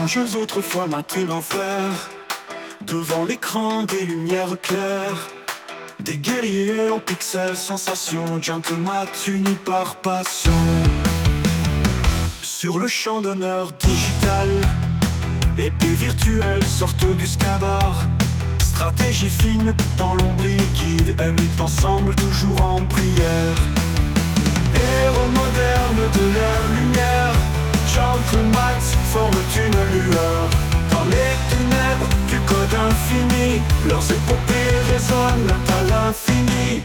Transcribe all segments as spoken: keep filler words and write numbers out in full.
Anges autrefois maté l'enfer, devant l'écran des lumières claires. Des guerriers en pixels, sensation, gentleman unis par passion. Sur le champ d'honneur digital, épée virtuelle sortent du scabar. Stratégie fine dans l'ombre liquide, amis ensemble toujours en prière. Héros moderne de leur lumière, gentleman forment une lueur. Dans les ténèbres du code infini, leurs épopées résonnent à l'infini.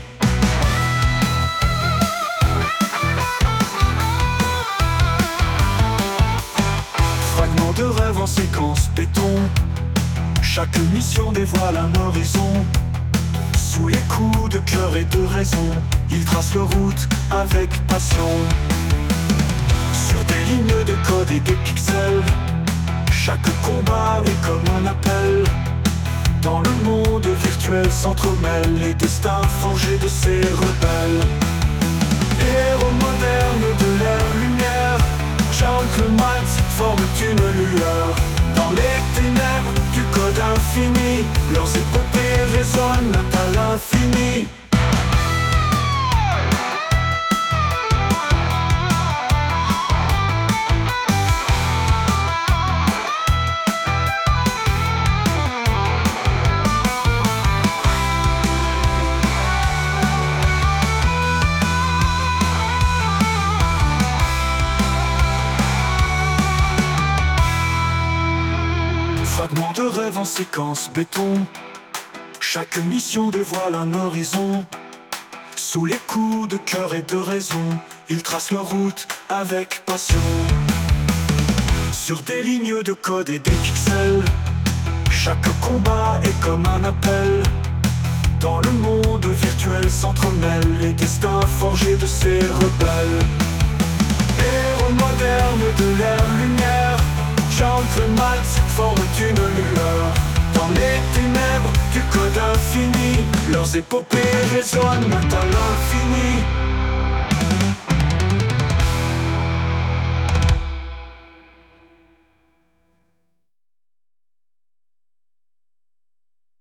Fragments de rêve en séquence béton, chaque mission dévoile un horizon. Sous les coups de cœur et de raison, ils tracent leur route avec passion. Sur des lignes de code et des pixels, chaque combat est comme un appel. Dans le monde virtuel s'entremêlent les destins forgés de ces rebelles. Héros modernes de l'ère lumière, gentlemen forment une lueur. Dans les ténèbres du code infini, leurs épopées résonnent à l'infini. Fragments de rêve en séquence béton, chaque mission dévoile un horizon. Sous les coups de cœur et de raison, ils tracent leur route avec passion. Sur des lignes de code et des pixels, chaque combat est comme un appel. Dans le monde virtuel s'entremêlent les destins forgés de ces rebelles. Héros modernes de l'ère lumière, gentlemen forment une lueur. Dans les ténèbres du code infini, leurs épopées résonnent à l'infini.